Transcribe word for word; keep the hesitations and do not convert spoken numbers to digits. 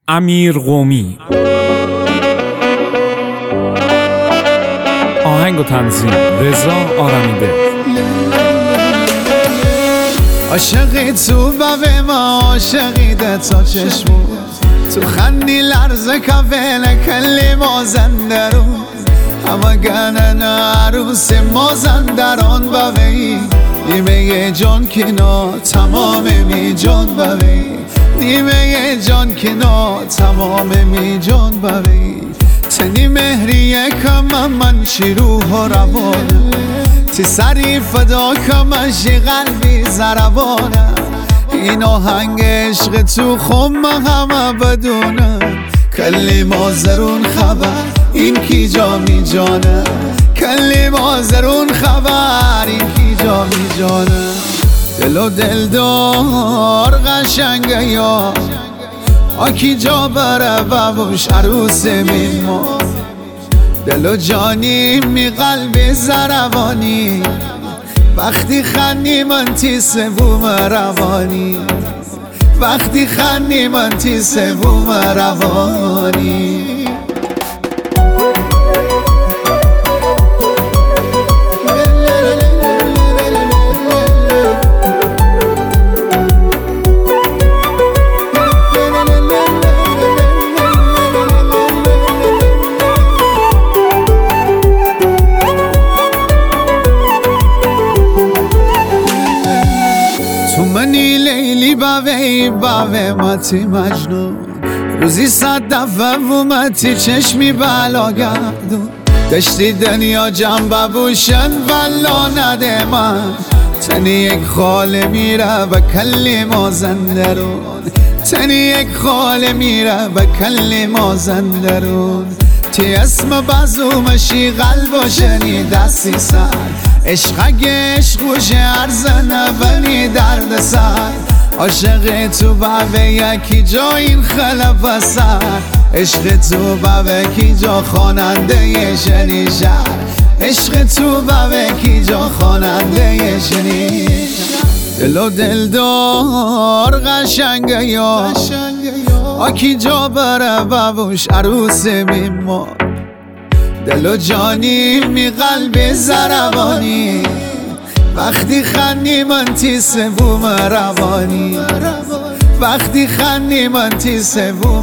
امیر قومی. آهنگ و تنظیم رضا آرمیده. عاشقی تو به ما عاشقی ده تا چشمو تو خندی لرزه کفل کلی مازندرون همه گنن عروس مازندران بوی نیمه جان کنا تمام می جان بوی نیمه جان کنا تمام می جان بوی تنی مهریه کم من شیروه و روانه تی سری فدا کمشی قلبی زربانه این آهنگ عشق تو خم همه بدونه کلی مازرون خبر این کی جا می جانه کلی مازرون خبر این کی جا می جانه دل و دلدار قشنگه یا آکی جا بره ببوش عروس میما دل و جانی می قلب زربانی وقتی خندی من تی سوم روانی وقتی خندی من تی سوم روانی منی لیلی باوی باوی ماتی مجنون روزی صد دفعه ومتی چشمی بلا گردون دشتی دنیا جنب بوشن ولا نده من تنی یک خاله میره و کلی مازندرون تنی یک خاله میره و کلی مازندرون تی اسم بازومشی قلب و شنی دستی سر عشق عشق گوشه ارزنه ولی درد سر عاشق تو به یکی جا این خلف سر عشق تو به کی جا خواننده شنی شهر عشق تو به کی جا خواننده شنی دل و دلدار قشنگه یا آکی جا بره ببوش عروس میما دل و جانی می قلب زربانی وقتی خندی من تی سوم روانی وقتی خندی من تی سوم